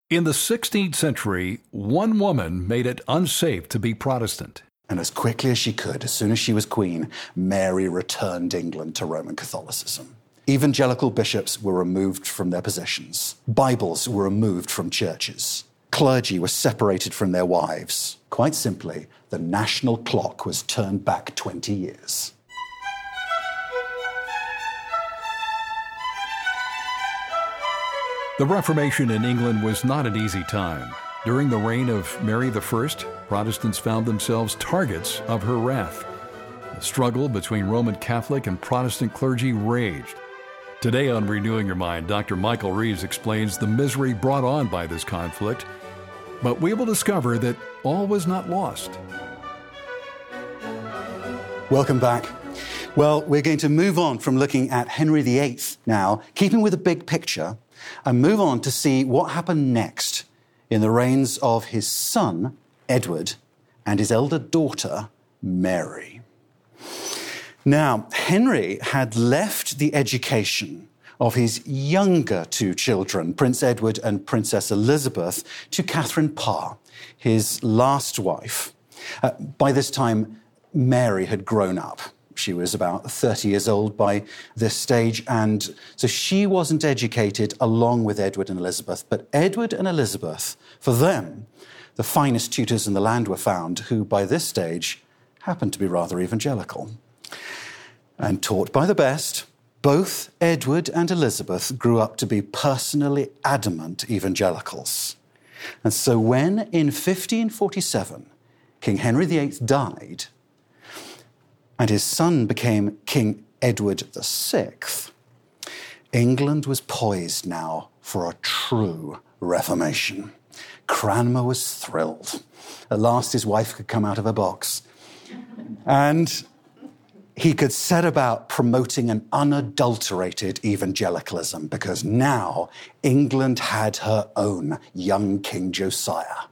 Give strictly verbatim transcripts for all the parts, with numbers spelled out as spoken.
In the sixteenth century, one woman made it unsafe to be Protestant. And as quickly as she could, as soon as she was queen, Mary returned England to Roman Catholicism. Evangelical bishops were removed from their positions. Bibles were removed from churches. Clergy were separated from their wives. Quite simply, the national clock was turned back twenty years. The Reformation in England was not an easy time. During the reign of Mary the First, Protestants found themselves targets of her wrath. The struggle between Roman Catholic and Protestant clergy raged. Today on Renewing Your Mind, Doctor Michael Reeves explains the misery brought on by this conflict, but we will discover that all was not lost. Welcome back. Well, we're going to move on from looking at Henry the Eighth now, keeping with the big picture, and move on to see what happened next in the reigns of his son, Edward, and his elder daughter, Mary. Now, Henry had left the education of his younger two children, Prince Edward and Princess Elizabeth, to Catherine Parr, his last wife. Uh, by this time, Mary had grown up. She was about thirty years old by this stage, and so she wasn't educated along with Edward and Elizabeth. But Edward and Elizabeth, for them, the finest tutors in the land were found, who by this stage happened to be rather evangelical. And taught by the best, both Edward and Elizabeth grew up to be personally adamant evangelicals. And so when, in fifteen forty-seven, King Henry the Eighth died, and his son became King Edward the Sixth, England was poised now for a true Reformation. Cranmer was thrilled. At last his wife could come out of her box. And he could set about promoting an unadulterated evangelicalism, because now England had her own young King Josiah.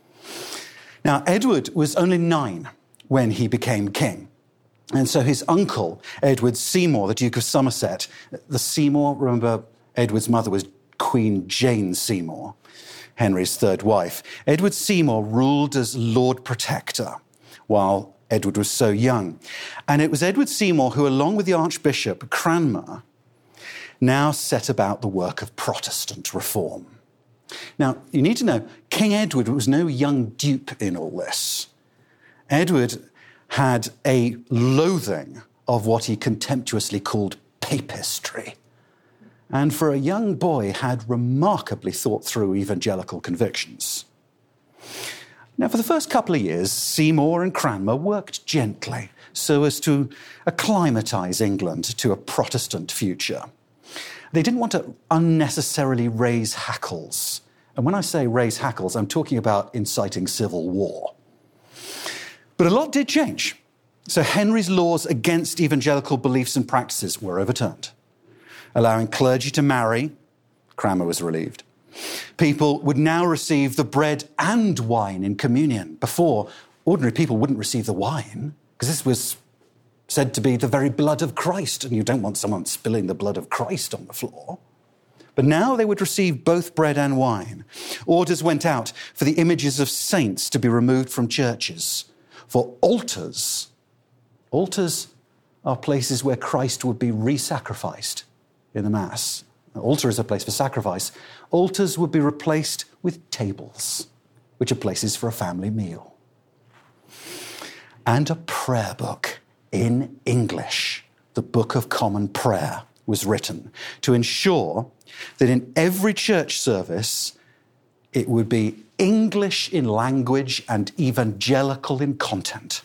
Now, Edward was only nine when he became king. And so his uncle, Edward Seymour, the Duke of Somerset, the Seymour, remember, Edward's mother was Queen Jane Seymour, Henry's third wife. Edward Seymour ruled as Lord Protector while Edward was so young. And it was Edward Seymour who, along with the Archbishop Cranmer, now set about the work of Protestant reform. Now, you need to know, King Edward was no young dupe in all this. Edward had a loathing of what he contemptuously called papistry, and for a young boy had remarkably thought through evangelical convictions. Now, for the first couple of years, Seymour and Cranmer worked gently so as to acclimatise England to a Protestant future. They didn't want to unnecessarily raise hackles. And when I say raise hackles, I'm talking about inciting civil war. But a lot did change. So Henry's laws against evangelical beliefs and practices were overturned, allowing clergy to marry. Cranmer was relieved. People would now receive the bread and wine in communion. Before, ordinary people wouldn't receive the wine, because this was said to be the very blood of Christ, and you don't want someone spilling the blood of Christ on the floor. But now they would receive both bread and wine. Orders went out for the images of saints to be removed from churches. For altars, altars are places where Christ would be re-sacrificed in the Mass. An altar is a place for sacrifice. Altars would be replaced with tables, which are places for a family meal. And a prayer book in English, the Book of Common Prayer, was written to ensure that in every church service, it would be English in language and evangelical in content.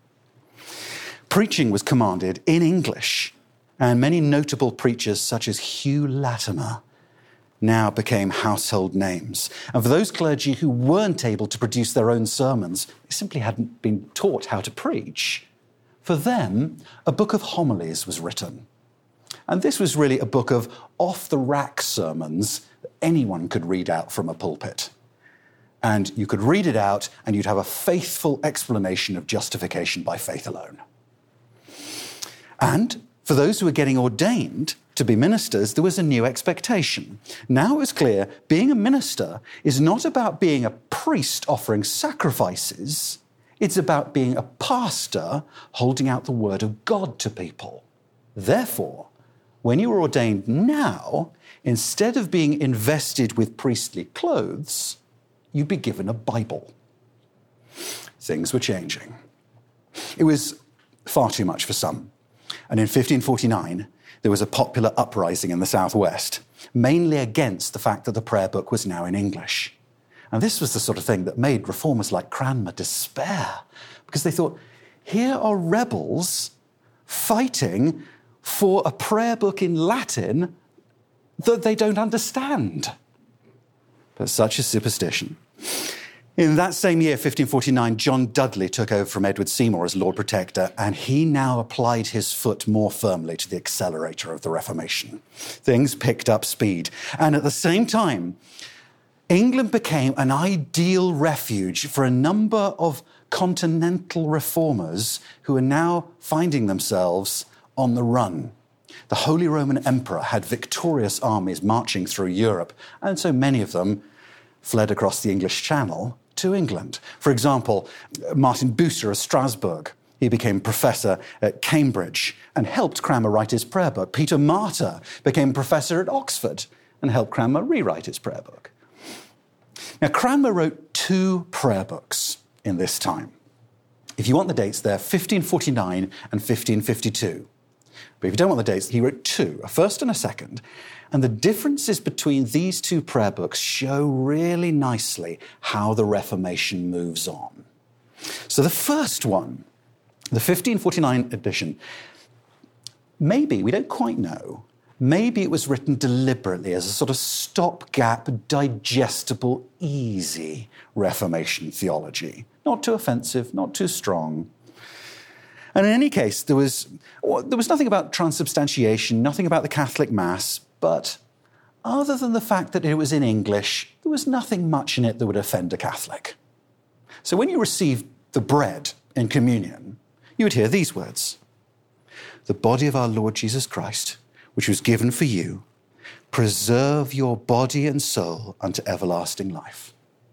Preaching was commanded in English, and many notable preachers such as Hugh Latimer now became household names. And for those clergy who weren't able to produce their own sermons, they simply hadn't been taught how to preach, for them, a book of homilies was written. And this was really a book of off-the-rack sermons that anyone could read out from a pulpit. And you could read it out, and you'd have a faithful explanation of justification by faith alone. And for those who were getting ordained, to be ministers, there was a new expectation. Now it was clear being a minister is not about being a priest offering sacrifices. It's about being a pastor holding out the word of God to people. Therefore, when you were ordained now, instead of being invested with priestly clothes, you'd be given a Bible. Things were changing. It was far too much for some. And in fifteen forty-nine, there was a popular uprising in the southwest, mainly against the fact that the prayer book was now in English. And this was the sort of thing that made reformers like Cranmer despair, because they thought, here are rebels fighting for a prayer book in Latin that they don't understand. But such is superstition. In that same year, fifteen forty-nine, John Dudley took over from Edward Seymour as Lord Protector, and he now applied his foot more firmly to the accelerator of the Reformation. Things picked up speed. And at the same time, England became an ideal refuge for a number of continental reformers who are now finding themselves on the run. The Holy Roman Emperor had victorious armies marching through Europe, and so many of them fled across the English Channel to England. For example, Martin Bucer of Strasbourg. He became professor at Cambridge and helped Cranmer write his prayer book. Peter Martyr became professor at Oxford and helped Cranmer rewrite his prayer book. Now, Cranmer wrote two prayer books in this time. If you want the dates, they're fifteen forty-nine and fifteen fifty-two. But if you don't want the dates, he wrote two, a first and a second. And the differences between these two prayer books show really nicely how the Reformation moves on. So the first one, the fifteen forty-nine edition, maybe, we don't quite know, maybe it was written deliberately as a sort of stopgap, digestible, easy Reformation theology. Not too offensive, not too strong. And in any case, there was, there was nothing about transubstantiation, nothing about the Catholic Mass, but other than the fact that it was in English, there was nothing much in it that would offend a Catholic. So when you received the bread in communion, you would hear these words: "The body of our Lord Jesus Christ, which was given for you, preserve your body and soul unto everlasting life."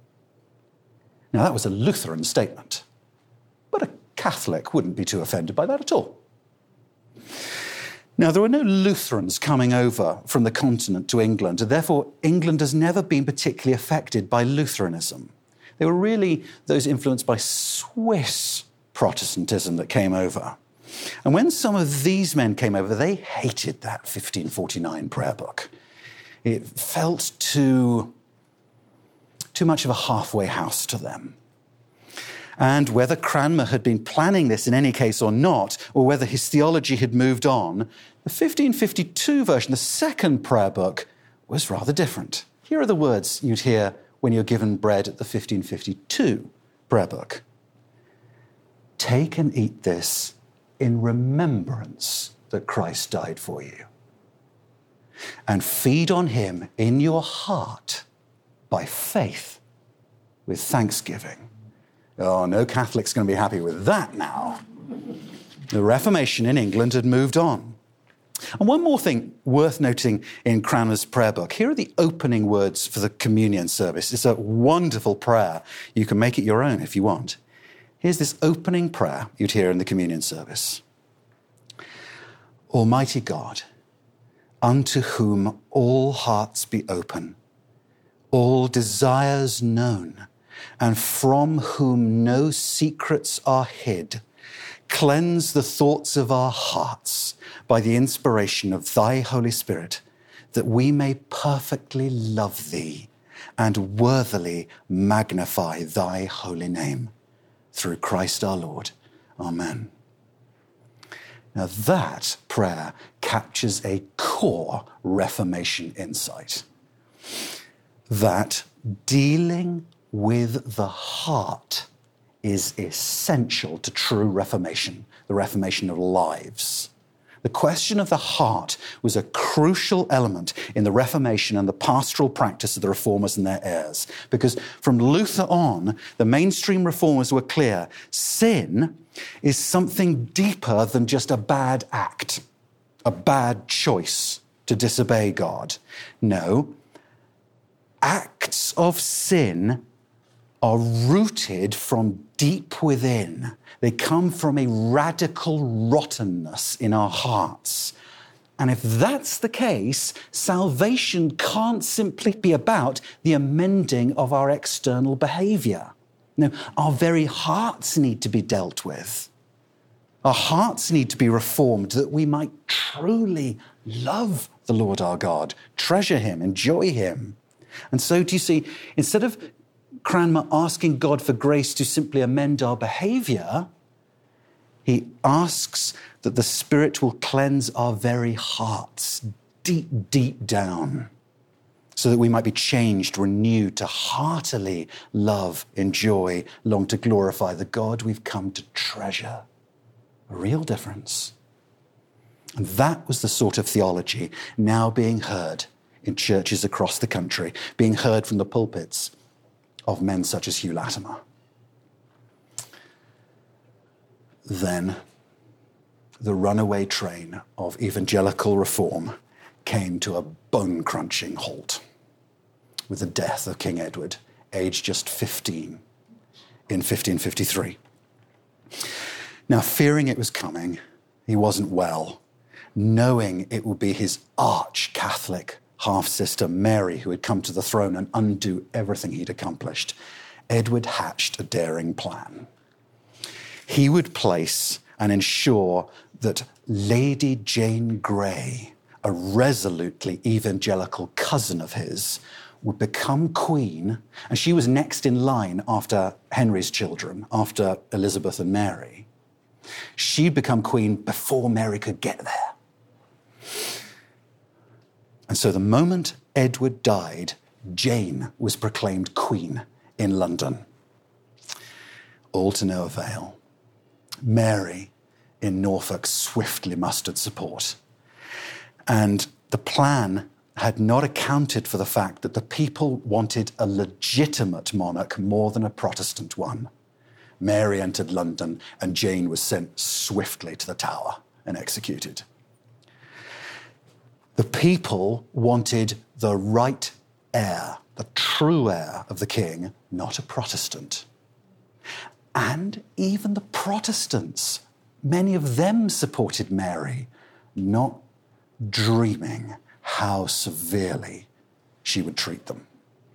Now, that was a Lutheran statement, but a Catholic wouldn't be too offended by that at all. Now, there were no Lutherans coming over from the continent to England, and therefore England has never been particularly affected by Lutheranism. They were really those influenced by Swiss Protestantism that came over. And when some of these men came over, they hated that fifteen forty-nine prayer book. It felt too, too much of a halfway house to them. And whether Cranmer had been planning this in any case or not, or whether his theology had moved on, the fifteen fifty-two version, the second prayer book, was rather different. Here are the words you'd hear when you're given bread at the fifteen fifty-two prayer book. "Take and eat this in remembrance that Christ died for you. And feed on him in your heart by faith with thanksgiving." Oh, no Catholic's going to be happy with that now. The Reformation in England had moved on. And one more thing worth noting in Cranmer's prayer book. Here are the opening words for the communion service. It's a wonderful prayer. You can make it your own if you want. Here's this opening prayer you'd hear in the communion service. "Almighty God, unto whom all hearts be open, all desires known, and from whom no secrets are hid, cleanse the thoughts of our hearts by the inspiration of thy Holy Spirit, that we may perfectly love thee and worthily magnify thy holy name. Through Christ our Lord. Amen." Now that prayer captures a core Reformation insight. That dealing with the heart is essential to true Reformation, the Reformation of lives. The question of the heart was a crucial element in the Reformation and the pastoral practice of the Reformers and their heirs. Because from Luther on, the mainstream Reformers were clear. Sin is something deeper than just a bad act, a bad choice. to disobey God. No, acts of sin are rooted from deep within. They come from a radical rottenness in our hearts. And if that's the case, salvation can't simply be about the amending of our external behavior. No, our very hearts need to be dealt with. Our hearts need to be reformed that we might truly love the Lord our God, treasure him, enjoy him. And so, do you see, instead of Cranmer asking God for grace to simply amend our behavior, he asks that the Spirit will cleanse our very hearts deep, deep down, so that we might be changed, renewed to heartily love, enjoy, long to glorify the God we've come to treasure. A real difference. And that was the sort of theology now being heard in churches across the country, being heard from the pulpits of men such as Hugh Latimer. Then the runaway train of evangelical reform came to a bone-crunching halt with the death of King Edward, aged just fifteen, in fifteen fifty-three. Now, fearing it was coming, he wasn't well, knowing it would be his arch-Catholic half-sister Mary who had come to the throne and undo everything he'd accomplished, Edward hatched a daring plan. He would place and ensure that Lady Jane Grey, a resolutely evangelical cousin of his, would become queen, and she was next in line after Henry's children, after Elizabeth and Mary. She'd become queen before Mary could get there. And so the moment Edward died, Jane was proclaimed queen in London. All to no avail. Mary in Norfolk swiftly mustered support. And the plan had not accounted for the fact that the people wanted a legitimate monarch more than a Protestant one. Mary entered London and Jane was sent swiftly to the Tower and executed. The people wanted the right heir, the true heir of the king, not a Protestant. And even the Protestants, many of them supported Mary, not dreaming how severely she would treat them.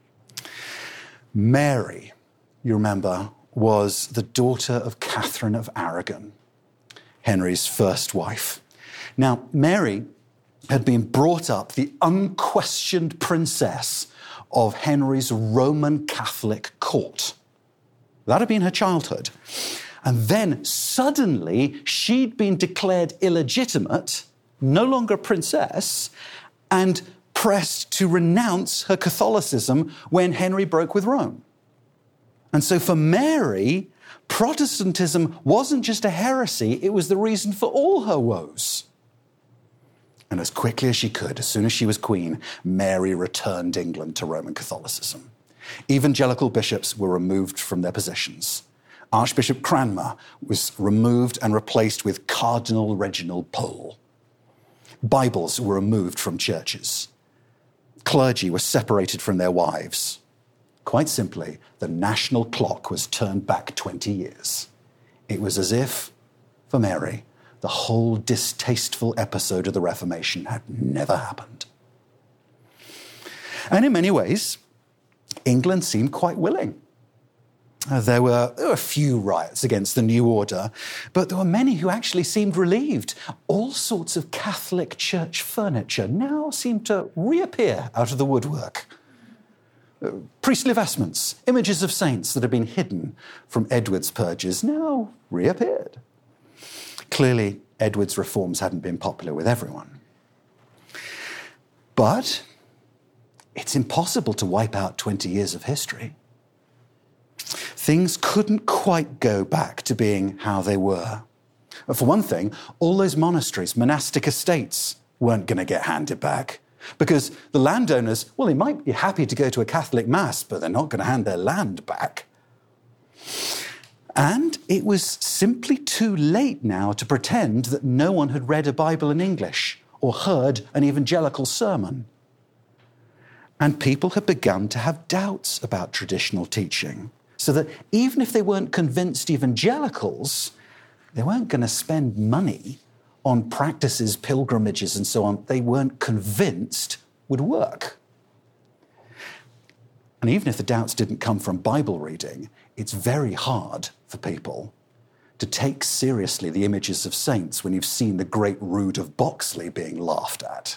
Mary, you remember, was the daughter of Catherine of Aragon, Henry's first wife. Now, Mary had been brought up the unquestioned princess of Henry's Roman Catholic court. That had been her childhood. And then suddenly she'd been declared illegitimate, no longer a princess, and pressed to renounce her Catholicism when Henry broke with Rome. And so for Mary, Protestantism wasn't just a heresy, it was the reason for all her woes. And as quickly as she could, as soon as she was queen, Mary returned England to Roman Catholicism. Evangelical bishops were removed from their positions. Archbishop Cranmer was removed and replaced with Cardinal Reginald Pole. Bibles were removed from churches. Clergy were separated from their wives. Quite simply, the national clock was turned back twenty years. It was as if, for Mary, the whole distasteful episode of the Reformation had never happened. And in many ways, England seemed quite willing. Uh, there were, there were a few riots against the new order, but there were many who actually seemed relieved. All sorts of Catholic church furniture now seemed to reappear out of the woodwork. Uh, priestly vestments, images of saints that had been hidden from Edward's purges now reappeared. Clearly, Edward's reforms hadn't been popular with everyone. But it's impossible to wipe out twenty years of history. Things couldn't quite go back to being how they were. For one thing, all those monasteries, monastic estates, weren't going to get handed back. Because the landowners, well, they might be happy to go to a Catholic mass, but they're not going to hand their land back. And it was simply too late now to pretend that no one had read a Bible in English or heard an evangelical sermon. And people had begun to have doubts about traditional teaching, so that even if they weren't convinced evangelicals, they weren't going to spend money on practices, pilgrimages, and so on they weren't convinced would work. And even if the doubts didn't come from Bible reading, it's very hard for people to take seriously the images of saints when you've seen the Great Rood of Boxley being laughed at.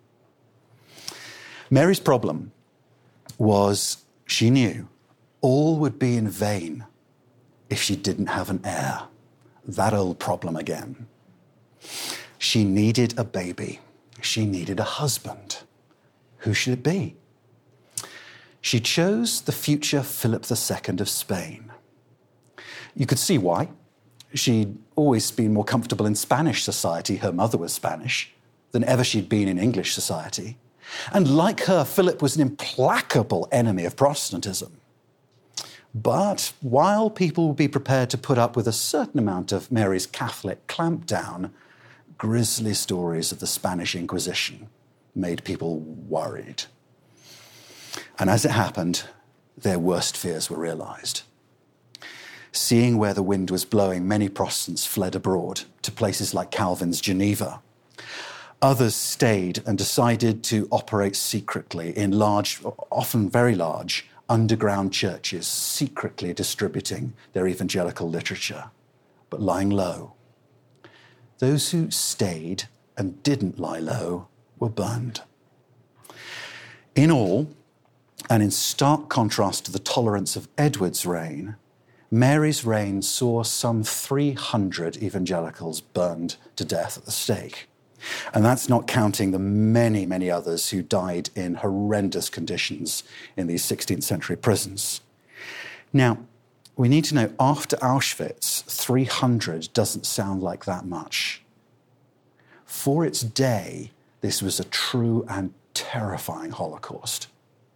Mary's problem was she knew all would be in vain if she didn't have an heir. That old problem again. She needed a baby. She needed a husband. Who should it be? She chose the future Philip the Second of Spain. You could see why. She'd always been more comfortable in Spanish society, her mother was Spanish, than ever she'd been in English society. And like her, Philip was an implacable enemy of Protestantism. But while people would be prepared to put up with a certain amount of Mary's Catholic clampdown, grisly stories of the Spanish Inquisition made people worried. And as it happened, their worst fears were realized. Seeing where the wind was blowing, many Protestants fled abroad to places like Calvin's Geneva. Others stayed and decided to operate secretly in large, often very large, underground churches, secretly distributing their evangelical literature, but lying low. Those who stayed and didn't lie low were burned. In all, and in stark contrast to the tolerance of Edward's reign, Mary's reign saw some three hundred evangelicals burned to death at the stake. And that's not counting the many, many others who died in horrendous conditions in these sixteenth century prisons. Now, we need to know, after Auschwitz, three hundred doesn't sound like that much. For its day, this was a true and terrifying Holocaust.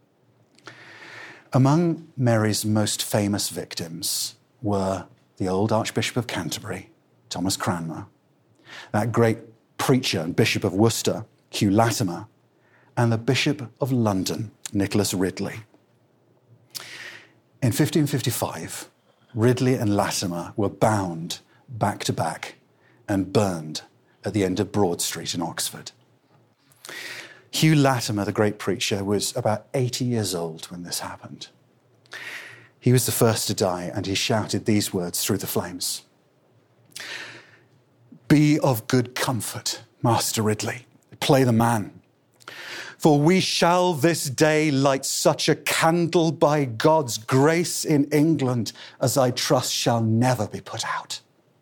Among Mary's most famous victims were the old Archbishop of Canterbury, Thomas Cranmer, that great preacher and Bishop of Worcester, Hugh Latimer, and the Bishop of London, Nicholas Ridley. In fifteen fifty-five, Ridley and Latimer were bound back to back and burned at the end of Broad Street in Oxford. Hugh Latimer, the great preacher, was about eighty years old when this happened. He was the first to die, and he shouted these words through the flames. "Be of good comfort, Master Ridley. Play the man. For we shall this day light such a candle by God's grace in England as I trust shall never be put out."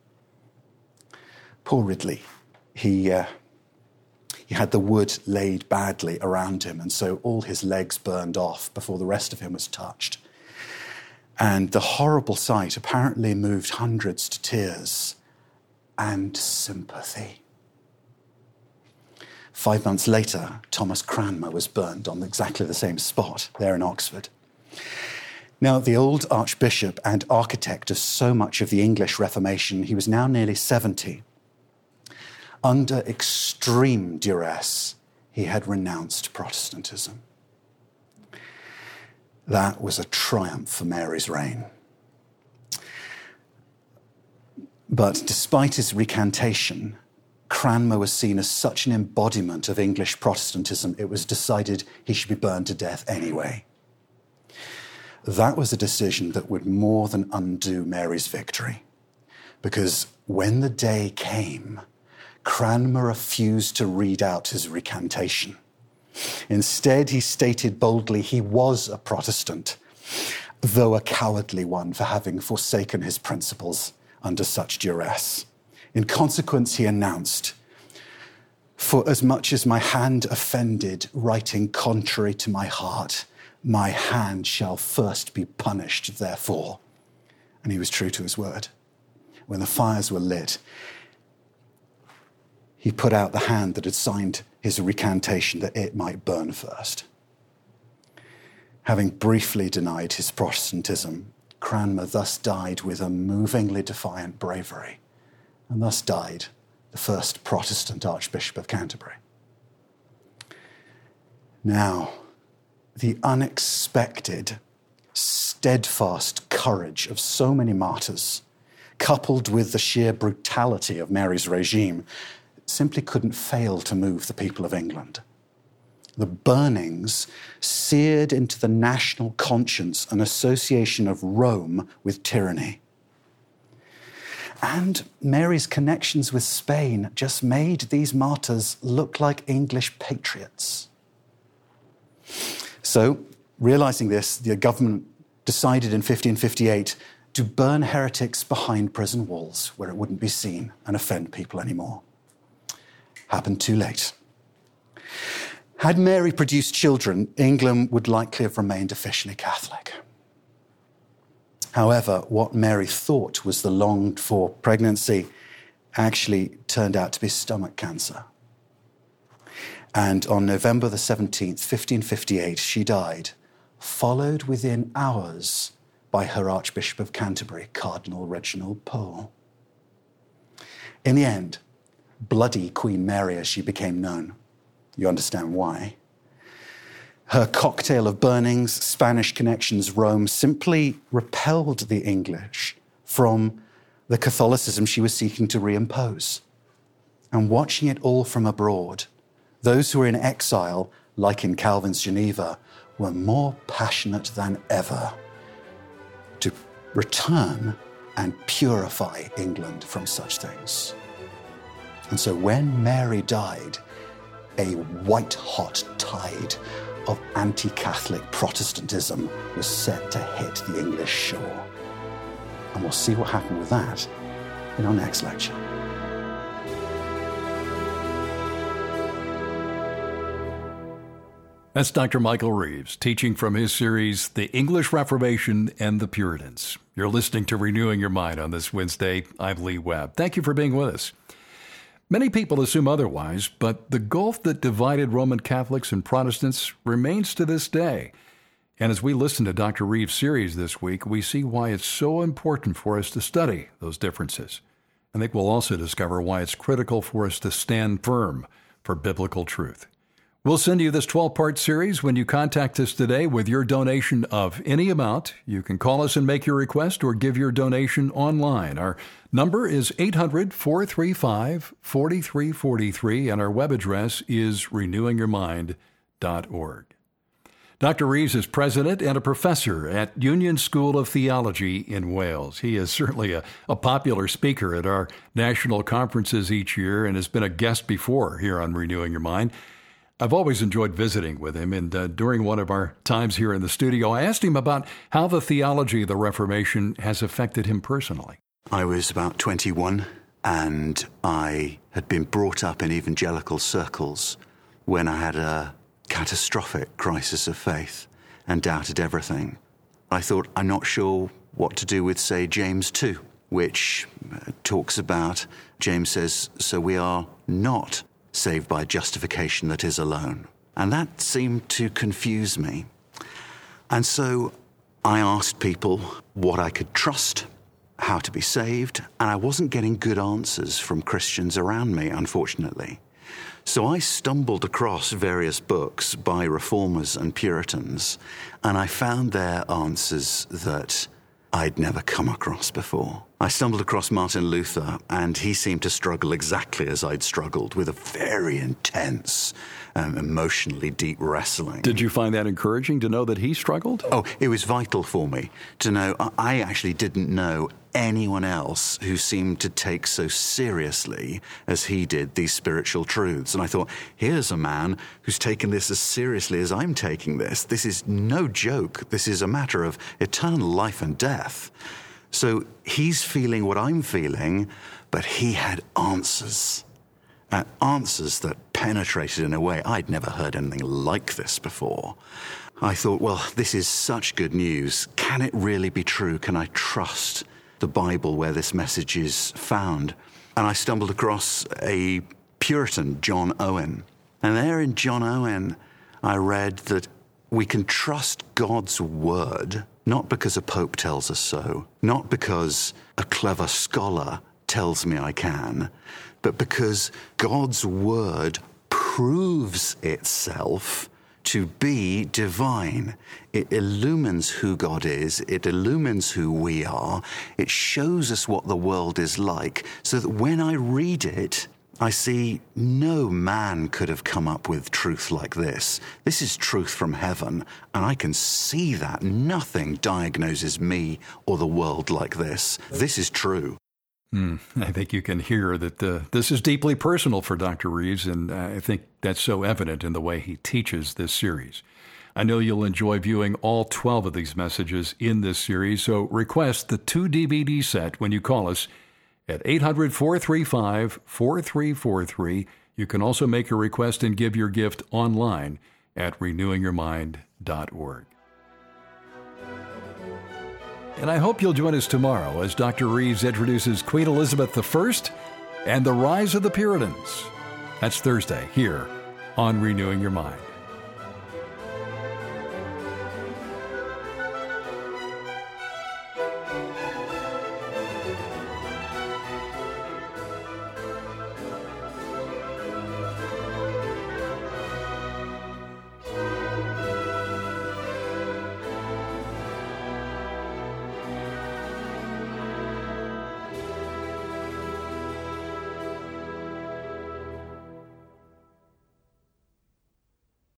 Poor Ridley. He... Uh, He had the wood laid badly around him, and so all his legs burned off before the rest of him was touched. And the horrible sight apparently moved hundreds to tears and sympathy. Five months later, Thomas Cranmer was burned on exactly the same spot there in Oxford. Now, the old archbishop and architect of so much of the English Reformation, he was now nearly seventy. Under extreme duress, he had renounced Protestantism. That was a triumph for Mary's reign. But despite his recantation, Cranmer was seen as such an embodiment of English Protestantism, it was decided he should be burned to death anyway. That was a decision that would more than undo Mary's victory, because when the day came, Cranmer refused to read out his recantation. Instead, he stated boldly he was a Protestant, though a cowardly one for having forsaken his principles under such duress. In consequence, he announced, "For as much as my hand offended, writing contrary to my heart, my hand shall first be punished therefore." And he was true to his word. When the fires were lit, he put out the hand that had signed his recantation that it might burn first. Having briefly denied his Protestantism, Cranmer thus died with a movingly defiant bravery, and thus died the first Protestant Archbishop of Canterbury. Now, the unexpected, steadfast courage of so many martyrs, coupled with the sheer brutality of Mary's regime, simply couldn't fail to move the people of England. The burnings seared into the national conscience an association of Rome with tyranny. And Mary's connections with Spain just made these martyrs look like English patriots. So, realizing this, the government decided in fifteen fifty-eight to burn heretics behind prison walls where it wouldn't be seen and offend people anymore. Happened too late. Had Mary produced children, England would likely have remained officially Catholic. However, what Mary thought was the longed-for pregnancy actually turned out to be stomach cancer. And on November the seventeenth, fifteen fifty-eight, she died, followed within hours by her Archbishop of Canterbury, Cardinal Reginald Pole. In the end, Bloody Queen Mary, as she became known. You understand why. Her cocktail of burnings, Spanish connections, Rome, simply repelled the English from the Catholicism she was seeking to reimpose. And watching it all from abroad, those who were in exile, like in Calvin's Geneva, were more passionate than ever to return and purify England from such things. And so when Mary died, a white-hot tide of anti-Catholic Protestantism was set to hit the English shore. And we'll see what happened with that in our next lecture. That's Doctor Michael Reeves, teaching from his series, The English Reformation and the Puritans. You're listening to Renewing Your Mind on this Wednesday. I'm Lee Webb. Thank you for being with us. Many people assume otherwise, but the gulf that divided Roman Catholics and Protestants remains to this day. And as we listen to Doctor Reeves' series this week, we see why it's so important for us to study those differences. I think we'll also discover why it's critical for us to stand firm for biblical truth. We'll send you this twelve-part series when you contact us today with your donation of any amount. You can call us and make your request or give your donation online. Our number is eight hundred, four three five, four three four three, and our web address is renewing your mind dot org. Doctor Reeves is president and a professor at Union School of Theology in Wales. He is certainly a, a popular speaker at our national conferences each year and has been a guest before here on Renewing Your Mind. I've always enjoyed visiting with him, and uh, during one of our times here in the studio, I asked him about how the theology of the Reformation has affected him personally. I was about twenty-one, and I had been brought up in evangelical circles when I had a catastrophic crisis of faith and doubted everything. I thought, I'm not sure what to do with, say, James two, which uh, talks about, James says, so we are not saved by justification that is alone. And that seemed to confuse me. And so I asked people what I could trust, how to be saved, and I wasn't getting good answers from Christians around me, unfortunately. So I stumbled across various books by reformers and Puritans, and I found their answers that I'd never come across before. I stumbled across Martin Luther, and he seemed to struggle exactly as I'd struggled, with a very intense, um, emotionally deep wrestling. Did you find that encouraging to know that he struggled? Oh, it was vital for me to know. I actually didn't know anyone else who seemed to take so seriously as he did these spiritual truths. And I thought, here's a man who's taken this as seriously as I'm taking this. This is no joke. This is a matter of eternal life and death. So he's feeling what I'm feeling, but he had answers. Uh, answers that penetrated in a way I'd never heard anything like this before. I thought, well, this is such good news. Can it really be true? Can I trust the Bible where this message is found? And I stumbled across a Puritan, John Owen. And there in John Owen, I read that we can trust God's word, not because a pope tells us so, not because a clever scholar tells me I can, but because God's word proves itself to be divine. It illumines who God is. It illumines who we are. It shows us what the world is like, so that when I read it, I see no man could have come up with truth like this. This is truth from heaven, and I can see that. Nothing diagnoses me or the world like this. This is true. Mm, I think you can hear that uh, this is deeply personal for Doctor Reeves, and uh, I think that's so evident in the way he teaches this series. I know you'll enjoy viewing all twelve of these messages in this series, so request the two D V D set when you call us at eight hundred, four three five, four three four three. You can also make a request and give your gift online at renewing your mind dot org. And I hope you'll join us tomorrow as Doctor Reeves introduces Queen Elizabeth the First and the rise of the Puritans. That's Thursday here on Renewing Your Mind.